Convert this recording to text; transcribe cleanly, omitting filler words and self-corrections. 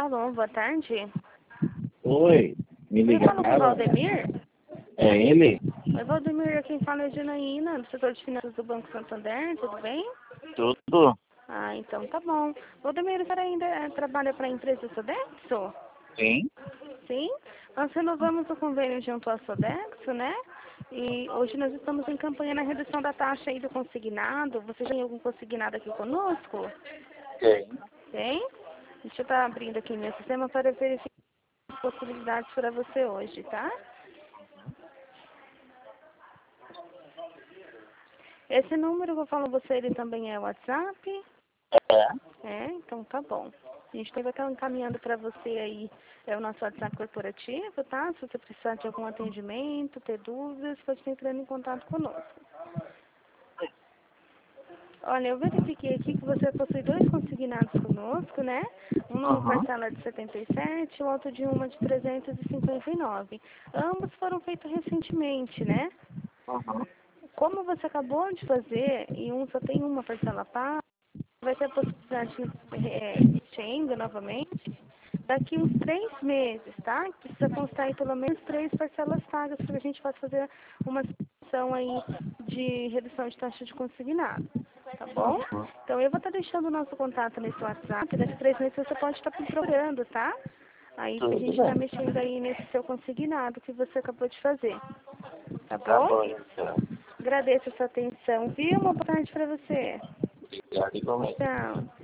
Alô, boa tarde. Oi, me Eu falo com o ligaram? Valdemir? É ele? Oi, Valdemir, quem fala é Janaína, do setor de finanças do Banco Santander, tudo bem? Tudo? Ah, então tá bom. Valdemir, o senhor ainda trabalha para a empresa Sodexo? Sim? Sim? Nós renovamos o convênio junto à Sodexo, né? E hoje nós estamos em campanha na redução da taxa aí do consignado. Você já tem algum consignado aqui conosco? Sim. Tem? Deixa eu estar abrindo aqui meu sistema para verificar as possibilidades para você hoje, tá? Esse número que eu falo você, ele também é WhatsApp? É? É, então tá bom. A gente vai estar encaminhando para você aí o nosso WhatsApp corporativo, tá? Se você precisar de algum atendimento, ter dúvidas, pode estar entrando em contato conosco. Olha, eu verifiquei aqui que você possui 2 consignados conosco, né? Um numa Uhum. parcela de 77 e o outro de uma de 359. Ambos foram feitos recentemente, né? Uhum. Como você acabou de fazer e um só tem uma parcela paga, vai ter a possibilidade de Shenga novamente daqui uns 3 meses, tá? Precisa constar aí pelo menos 3 parcelas pagas para a gente possa fazer uma situação aí de redução de taxa de consignado, tá bom? Uhum. Então eu vou estar deixando o nosso contato nesse WhatsApp, daqui 3 meses você pode estar me procurando, tá? Aí a Tudo gente está bem. mexendo aí nesse seu consignado que você acabou de fazer, tá Tá bom? bom, então. Agradeço a sua atenção, viu? Uma boa tarde para você. Obrigado igualmente. Tchau.